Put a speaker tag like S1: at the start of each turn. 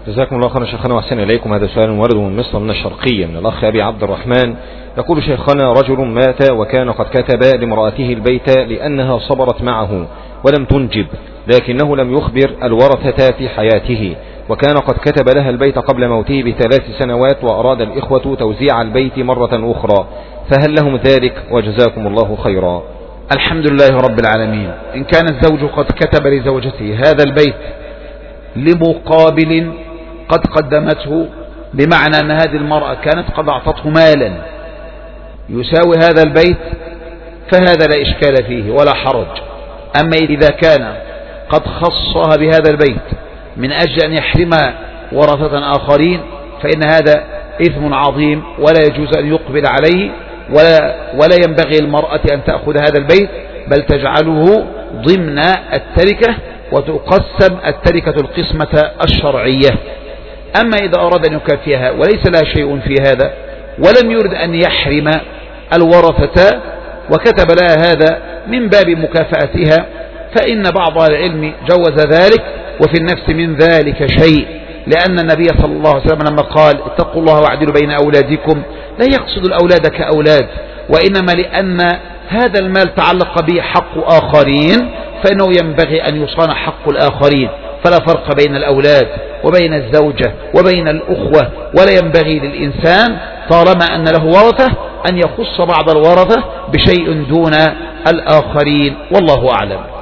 S1: جزاكم الله خيرا شيخنا وأحسن إليكم. هذا سؤال ورد من مصر من الشرقية من الأخ أبي عبد الرحمن، يقول شيخنا: رجل مات وكان قد كتب لامرأته البيت لأنها صبرت معه ولم تنجب، لكنه لم يخبر الورثة في حياته، وكان قد كتب لها البيت قبل موته ب3 سنوات، وأراد الإخوة توزيع البيت مرة أخرى، فهل لهم ذلك؟ وجزاكم الله خيرا.
S2: الحمد لله رب العالمين. إن كان الزوج قد كتب لزوجته هذا البيت لمقابل قد قدمته، بمعنى أن هذه المرأة كانت قد أعطته مالا يساوي هذا البيت، فهذا لا إشكال فيه ولا حرج. أما إذا كان قد خصها بهذا البيت من أجل أن يحرم ورثة آخرين، فإن هذا إثم عظيم ولا يجوز أن يقبل عليه، ولا ينبغي المرأة أن تأخذ هذا البيت، بل تجعله ضمن التركة وتقسم التركة القسمة الشرعية. أما إذا أراد أن يكافئها وليس لها شيء في هذا ولم يرد أن يحرم الورثة وكتب لها هذا من باب مكافأتها، فإن بعض العلم جوز ذلك، وفي النفس من ذلك شيء، لأن النبي صلى الله عليه وسلم لما قال: اتقوا الله واعدلوا بين أولادكم، لا يقصد الأولاد كأولاد، وإنما لأن هذا المال تعلق به حق آخرين، فإنه ينبغي أن يصان حق الآخرين، فلا فرق بين الأولاد وبين الزوجة وبين الأخوة، ولا ينبغي للإنسان طالما أن له ورثة أن يخص بعض الورثة بشيء دون الآخرين، والله أعلم.